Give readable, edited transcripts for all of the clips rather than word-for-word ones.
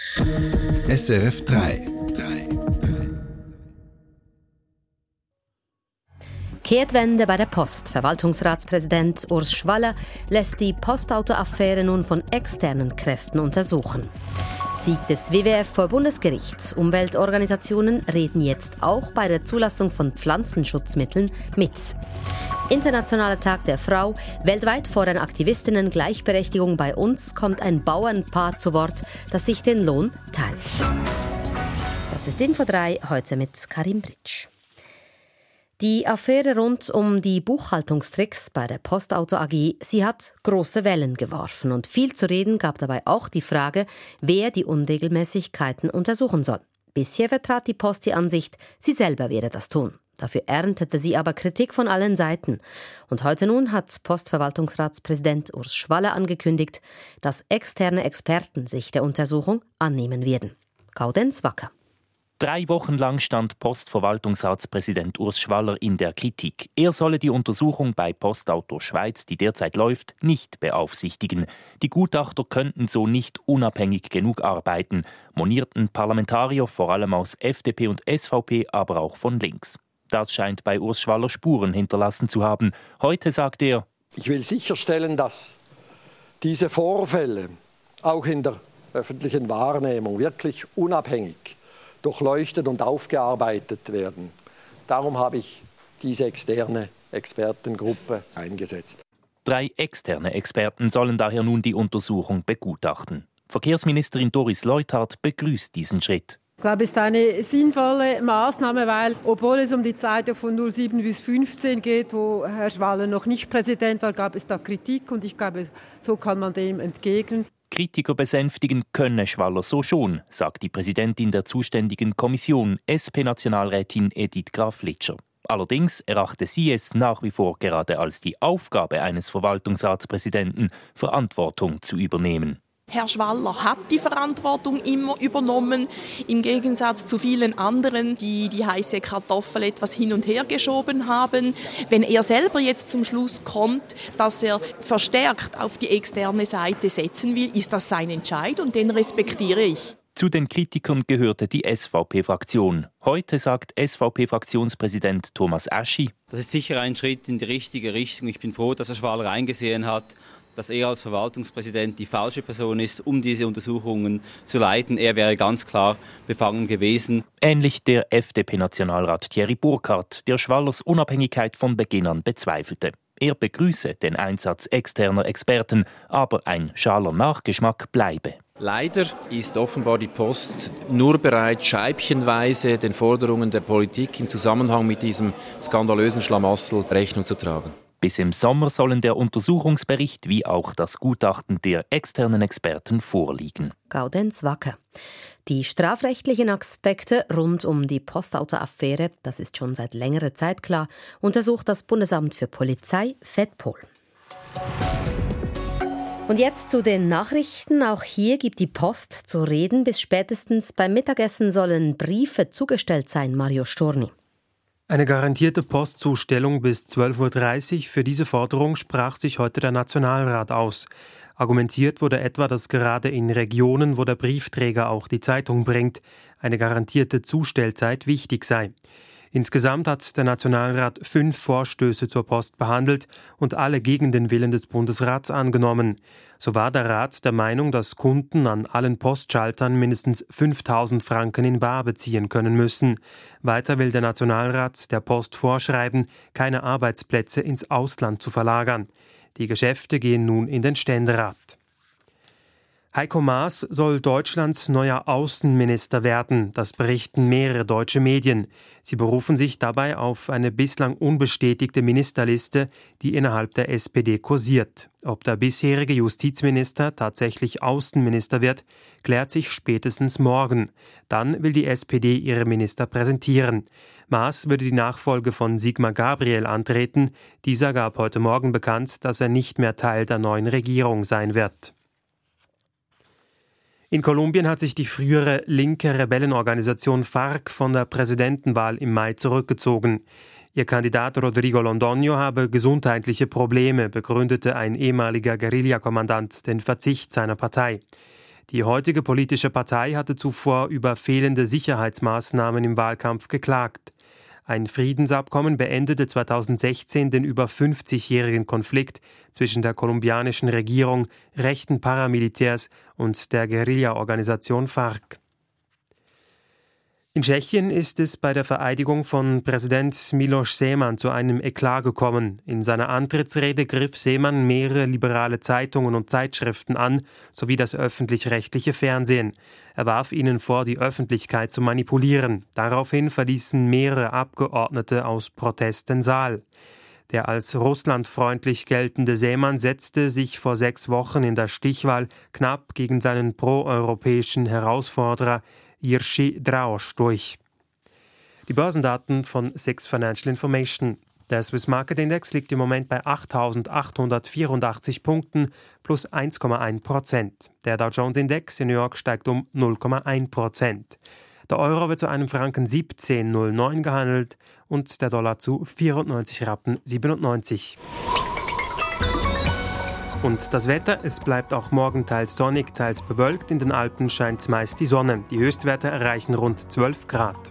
SRF 3. Kehrtwende bei der Post. Verwaltungsratspräsident Urs Schwaller lässt die Postauto-Affäre nun von externen Kräften untersuchen. Sieg des WWF vor Bundesgericht. Umweltorganisationen reden jetzt auch bei der Zulassung von Pflanzenschutzmitteln mit. Internationaler Tag der Frau. Weltweit fordern Aktivistinnen Gleichberechtigung. Bei uns kommt ein Bauernpaar zu Wort, das sich den Lohn teilt. Das ist Info 3, heute mit Karim Britsch. Die Affäre rund um die Buchhaltungstricks bei der Postauto AG, sie hat große Wellen geworfen. Und viel zu reden gab dabei auch die Frage, wer die Unregelmäßigkeiten untersuchen soll. Bisher vertrat die Post die Ansicht, sie selber werde das tun. Dafür erntete sie aber Kritik von allen Seiten. Und heute nun hat Postverwaltungsratspräsident Urs Schwaller angekündigt, dass externe Experten sich der Untersuchung annehmen werden. Gaudenz Wacker. 3 Wochen lang stand Postverwaltungsratspräsident Urs Schwaller in der Kritik. Er solle die Untersuchung bei Postauto Schweiz, die derzeit läuft, nicht beaufsichtigen. Die Gutachter könnten so nicht unabhängig genug arbeiten, monierten Parlamentarier vor allem aus FDP und SVP, aber auch von links. Das scheint bei Urs Schwaller Spuren hinterlassen zu haben. Heute sagt er: Ich will sicherstellen, dass diese Vorfälle auch in der öffentlichen Wahrnehmung wirklich unabhängig durchleuchtet und aufgearbeitet werden. Darum habe ich diese externe Expertengruppe eingesetzt. 3 externe Experten sollen daher nun die Untersuchung begutachten. Verkehrsministerin Doris Leuthard begrüßt diesen Schritt. Ich glaube, es ist eine sinnvolle Maßnahme, weil, obwohl es um die Zeit von 2007 bis 2015 geht, wo Herr Schwaller noch nicht Präsident war, gab es da Kritik und ich glaube, so kann man dem entgegnen. Kritiker besänftigen könne Schwaller so schon, sagt die Präsidentin der zuständigen Kommission, SP-Nationalrätin Edith Graf-Litscher. Allerdings erachte sie es nach wie vor gerade als die Aufgabe eines Verwaltungsratspräsidenten, Verantwortung zu übernehmen. Herr Schwaller hat die Verantwortung immer übernommen, im Gegensatz zu vielen anderen, die die heiße Kartoffel etwas hin und her geschoben haben. Wenn er selber jetzt zum Schluss kommt, dass er verstärkt auf die externe Seite setzen will, ist das sein Entscheid und den respektiere ich. Zu den Kritikern gehörte die SVP-Fraktion. Heute sagt SVP-Fraktionspräsident Thomas Aschi: Das ist sicher ein Schritt in die richtige Richtung. Ich bin froh, dass Herr Schwaller eingesehen hat, dass er als Verwaltungspräsident die falsche Person ist, um diese Untersuchungen zu leiten. Er wäre ganz klar befangen gewesen. Ähnlich der FDP-Nationalrat Thierry Burkhardt, der Schwallers Unabhängigkeit von Beginn an bezweifelte. Er begrüße den Einsatz externer Experten, aber ein schaler Nachgeschmack bleibe. Leider ist offenbar die Post nur bereit, scheibchenweise den Forderungen der Politik im Zusammenhang mit diesem skandalösen Schlamassel Rechnung zu tragen. Bis im Sommer sollen der Untersuchungsbericht wie auch das Gutachten der externen Experten vorliegen. Gaudenz Wacker. Die strafrechtlichen Aspekte rund um die Postauto-Affäre, das ist schon seit längerer Zeit klar, untersucht das Bundesamt für Polizei FedPol. Und jetzt zu den Nachrichten. Auch hier gibt die Post zu reden. Bis spätestens beim Mittagessen sollen Briefe zugestellt sein, Mario Storni. Eine garantierte Postzustellung bis 12:30 Uhr. Für diese Forderung sprach sich heute der Nationalrat aus. Argumentiert wurde etwa, dass gerade in Regionen, wo der Briefträger auch die Zeitung bringt, eine garantierte Zustellzeit wichtig sei. Insgesamt hat der Nationalrat 5 Vorstöße zur Post behandelt und alle gegen den Willen des Bundesrats angenommen. So war der Rat der Meinung, dass Kunden an allen Postschaltern mindestens 5.000 Franken in bar beziehen können müssen. Weiter will der Nationalrat der Post vorschreiben, keine Arbeitsplätze ins Ausland zu verlagern. Die Geschäfte gehen nun in den Ständerat. Heiko Maas soll Deutschlands neuer Außenminister werden, das berichten mehrere deutsche Medien. Sie berufen sich dabei auf eine bislang unbestätigte Ministerliste, die innerhalb der SPD kursiert. Ob der bisherige Justizminister tatsächlich Außenminister wird, klärt sich spätestens morgen. Dann will die SPD ihre Minister präsentieren. Maas würde die Nachfolge von Sigmar Gabriel antreten. Dieser gab heute Morgen bekannt, dass er nicht mehr Teil der neuen Regierung sein wird. In Kolumbien hat sich die frühere linke Rebellenorganisation FARC von der Präsidentenwahl im Mai zurückgezogen. Ihr Kandidat Rodrigo Londoño habe gesundheitliche Probleme, begründete ein ehemaliger Guerillakommandant den Verzicht seiner Partei. Die heutige politische Partei hatte zuvor über fehlende Sicherheitsmaßnahmen im Wahlkampf geklagt. Ein Friedensabkommen beendete 2016 den über 50-jährigen Konflikt zwischen der kolumbianischen Regierung, rechten Paramilitärs und der Guerilla-Organisation FARC. In Tschechien ist es bei der Vereidigung von Präsident Miloš Zeman zu einem Eklat gekommen. In seiner Antrittsrede griff Zeman mehrere liberale Zeitungen und Zeitschriften an, sowie das öffentlich-rechtliche Fernsehen. Er warf ihnen vor, die Öffentlichkeit zu manipulieren. Daraufhin verließen mehrere Abgeordnete aus Protest den Saal. Der als russlandfreundlich geltende Zeman setzte sich vor 6 Wochen in der Stichwahl knapp gegen seinen proeuropäischen Herausforderer Jiří Draoš durch. Die Börsendaten von SIX Financial Information. Der Swiss Market Index liegt im Moment bei 8.884 Punkten plus 1,1%. Der Dow Jones Index in New York steigt um 0,1%. Der Euro wird zu einem Franken 17,09 gehandelt und der Dollar zu 94,97 Rappen. Und das Wetter, es bleibt auch morgen teils sonnig, teils bewölkt. In den Alpen scheint meist die Sonne. Die Höchstwerte erreichen rund 12 Grad.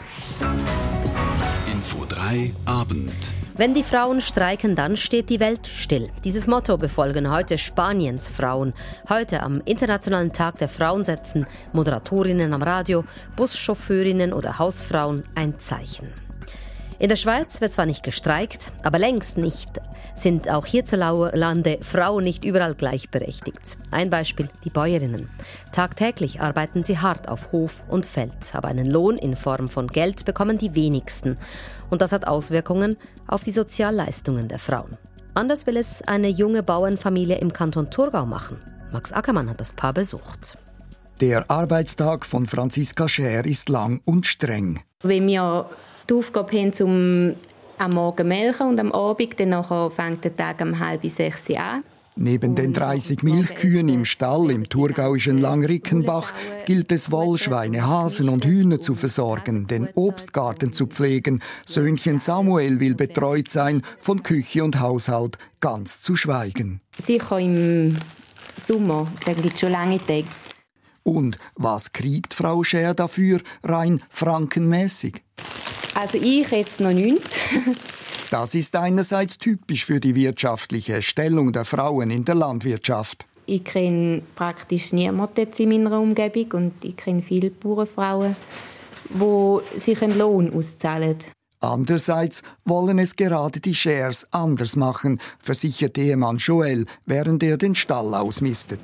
Info 3 Abend. Wenn die Frauen streiken, dann steht die Welt still. Dieses Motto befolgen heute Spaniens Frauen. Heute am Internationalen Tag der Frauen setzen Moderatorinnen am Radio, Buschauffeurinnen oder Hausfrauen ein Zeichen. In der Schweiz wird zwar nicht gestreikt, aber längst nicht sind auch hierzulande Frauen nicht überall gleichberechtigt. Ein Beispiel, die Bäuerinnen. Tagtäglich arbeiten sie hart auf Hof und Feld, aber einen Lohn in Form von Geld bekommen die wenigsten. Und das hat Auswirkungen auf die Sozialleistungen der Frauen. Anders will es eine junge Bauernfamilie im Kanton Thurgau machen. Max Ackermann hat das Paar besucht. Der Arbeitstag von Franziska Schär ist lang und streng. Wenn wir die Aufgabe haben, um am Morgen melken und am Abend, dann fängt der Tag um 5:30 an. Neben den 30 Milchkühen im Stall im thurgauischen Langrickenbach gilt es, Wollschweine, Hasen und Hühner zu versorgen, den Obstgarten zu pflegen. Söhnchen Samuel will betreut sein, von Küche und Haushalt ganz zu schweigen. Sicher im Sommer, da gibt es schon lange Tage. Und was kriegt Frau Schär dafür, rein frankenmäßig? Also ich jetzt noch nichts. Das ist einerseits typisch für die wirtschaftliche Stellung der Frauen in der Landwirtschaft. Ich kenne praktisch niemanden jetzt in meiner Umgebung und ich kenne viele Bauernfrauen, die sich einen Lohn auszahlen. Andererseits wollen es gerade die Schärs anders machen, versichert Ehemann Joel, während er den Stall ausmistet.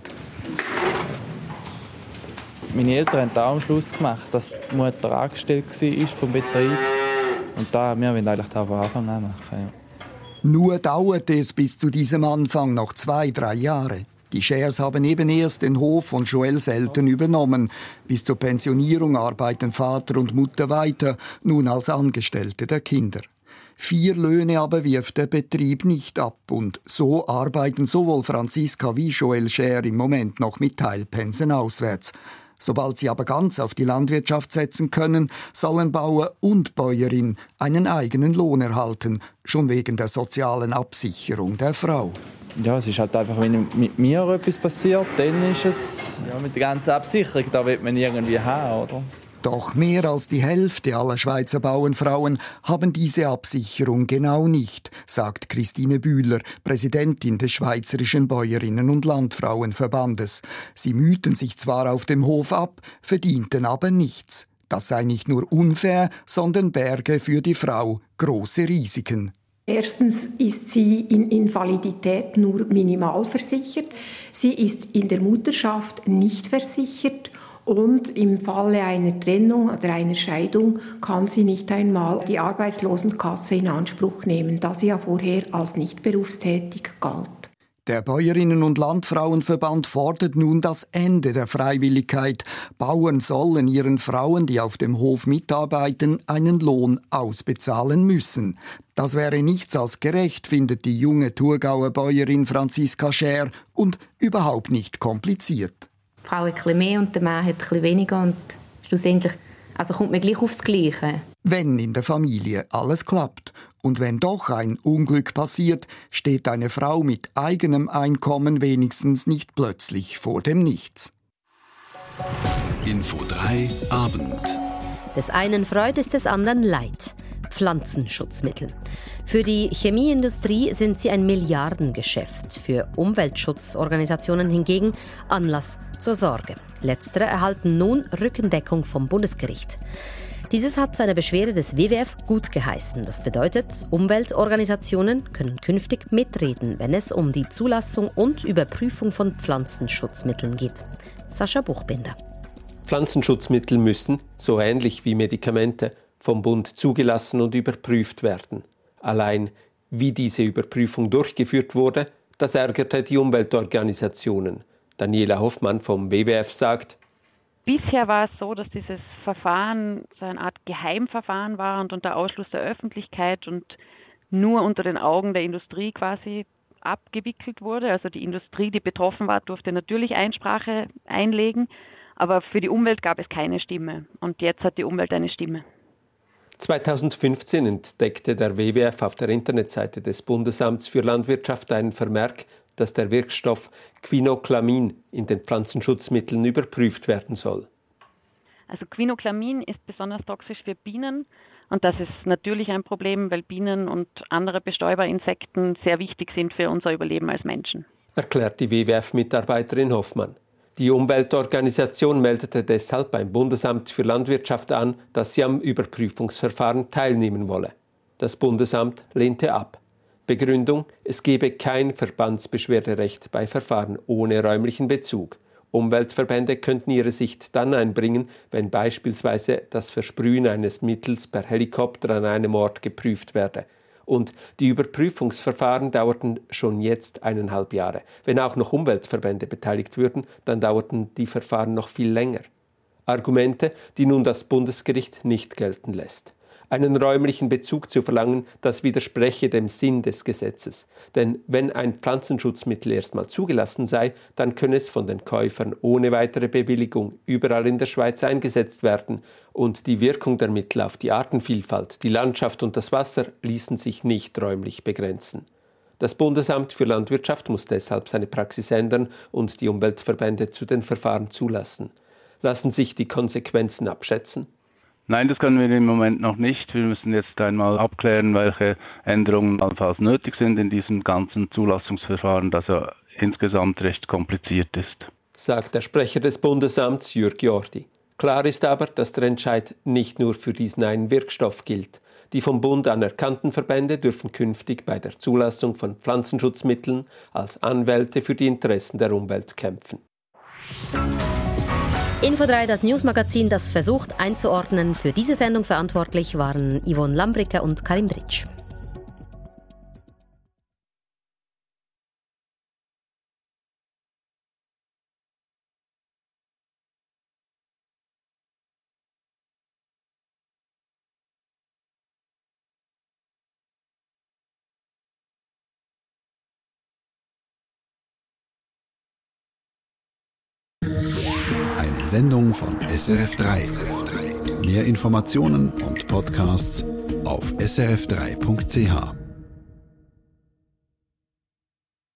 Meine Eltern haben auch am Schluss gemacht, dass die Mutter angestellt war vom Betrieb. Und da, wir wollen eigentlich da von Anfang an machen. Ja. Nur dauerte es bis zu diesem Anfang noch 2-3 Jahre. Die Schärs haben eben erst den Hof von Joels Eltern übernommen. Bis zur Pensionierung arbeiten Vater und Mutter weiter, nun als Angestellte der Kinder. 4 Löhne aber wirft der Betrieb nicht ab. Und so arbeiten sowohl Franziska wie Joel Schär im Moment noch mit Teilpensen auswärts. Sobald sie aber ganz auf die Landwirtschaft setzen können, sollen Bauer und Bäuerin einen eigenen Lohn erhalten, schon wegen der sozialen Absicherung der Frau. Ja, es ist halt einfach, wenn mit mir etwas passiert, dann ist es mit der ganzen Absicherung, da will man irgendwie haben, oder? Doch mehr als die Hälfte aller Schweizer Bauernfrauen haben diese Absicherung genau nicht, sagt Christine Bühler, Präsidentin des Schweizerischen Bäuerinnen- und Landfrauenverbandes. Sie mühten sich zwar auf dem Hof ab, verdienten aber nichts. Das sei nicht nur unfair, sondern berge für die Frau große Risiken. Erstens ist sie in Invalidität nur minimal versichert. Sie ist in der Mutterschaft nicht versichert. Und im Falle einer Trennung oder einer Scheidung kann sie nicht einmal die Arbeitslosenkasse in Anspruch nehmen, da sie ja vorher als nicht berufstätig galt. Der Bäuerinnen- und Landfrauenverband fordert nun das Ende der Freiwilligkeit. Bauern sollen ihren Frauen, die auf dem Hof mitarbeiten, einen Lohn ausbezahlen müssen. Das wäre nichts als gerecht, findet die junge Thurgauer Bäuerin Franziska Schär, und überhaupt nicht kompliziert. Die Frau hat ein bisschen mehr und der Mann hat ein bisschen weniger und schlussendlich kommt man gleich aufs Gleiche. Wenn in der Familie alles klappt und wenn doch ein Unglück passiert, steht eine Frau mit eigenem Einkommen wenigstens nicht plötzlich vor dem Nichts. Info 3 Abend. Des einen Freude ist des anderen Leid. Pflanzenschutzmittel. Für die Chemieindustrie sind sie ein Milliardengeschäft, für Umweltschutzorganisationen hingegen Anlass zur Sorge. Letztere erhalten nun Rückendeckung vom Bundesgericht. Dieses hat seine Beschwerde des WWF gutgeheißen. Das bedeutet, Umweltorganisationen können künftig mitreden, wenn es um die Zulassung und Überprüfung von Pflanzenschutzmitteln geht. Sascha Buchbinder. Pflanzenschutzmittel müssen, so ähnlich wie Medikamente, vom Bund zugelassen und überprüft werden. Allein, wie diese Überprüfung durchgeführt wurde, das ärgerte die Umweltorganisationen. Daniela Hoffmann vom WWF sagt: Bisher war es so, dass dieses Verfahren so eine Art Geheimverfahren war und unter Ausschluss der Öffentlichkeit und nur unter den Augen der Industrie quasi abgewickelt wurde. Also die Industrie, die betroffen war, durfte natürlich Einsprache einlegen, aber für die Umwelt gab es keine Stimme. Und jetzt hat die Umwelt eine Stimme. 2015 entdeckte der WWF auf der Internetseite des Bundesamts für Landwirtschaft einen Vermerk, dass der Wirkstoff Quinoclamin in den Pflanzenschutzmitteln überprüft werden soll. Also Quinoclamin ist besonders toxisch für Bienen und das ist natürlich ein Problem, weil Bienen und andere Bestäuberinsekten sehr wichtig sind für unser Überleben als Menschen. Erklärt die WWF-Mitarbeiterin Hoffmann. Die Umweltorganisation meldete deshalb beim Bundesamt für Landwirtschaft an, dass sie am Überprüfungsverfahren teilnehmen wolle. Das Bundesamt lehnte ab. Begründung: Es gebe kein Verbandsbeschwerderecht bei Verfahren ohne räumlichen Bezug. Umweltverbände könnten ihre Sicht dann einbringen, wenn beispielsweise das Versprühen eines Mittels per Helikopter an einem Ort geprüft werde. Und die Überprüfungsverfahren dauerten schon jetzt 1,5 Jahre. Wenn auch noch Umweltverbände beteiligt würden, dann dauerten die Verfahren noch viel länger. Argumente, die nun das Bundesgericht nicht gelten lässt. Einen räumlichen Bezug zu verlangen, das widerspreche dem Sinn des Gesetzes. Denn wenn ein Pflanzenschutzmittel erstmal zugelassen sei, dann könne es von den Käufern ohne weitere Bewilligung überall in der Schweiz eingesetzt werden. Und die Wirkung der Mittel auf die Artenvielfalt, die Landschaft und das Wasser ließen sich nicht räumlich begrenzen. Das Bundesamt für Landwirtschaft muss deshalb seine Praxis ändern und die Umweltverbände zu den Verfahren zulassen. Lassen sich die Konsequenzen abschätzen? Nein, das können wir im Moment noch nicht. Wir müssen jetzt einmal abklären, welche Änderungen allenfalls nötig sind in diesem ganzen Zulassungsverfahren, das ja insgesamt recht kompliziert ist. Sagt der Sprecher des Bundesamts, Jürg Jordi. Klar ist aber, dass der Entscheid nicht nur für diesen einen Wirkstoff gilt. Die vom Bund anerkannten Verbände dürfen künftig bei der Zulassung von Pflanzenschutzmitteln als Anwälte für die Interessen der Umwelt kämpfen. Info 3, das Newsmagazin, das versucht einzuordnen. Für diese Sendung verantwortlich waren Yvonne Lambricker und Karim Britsch. Eine Sendung von SRF3. Mehr Informationen und Podcasts auf srf3.ch.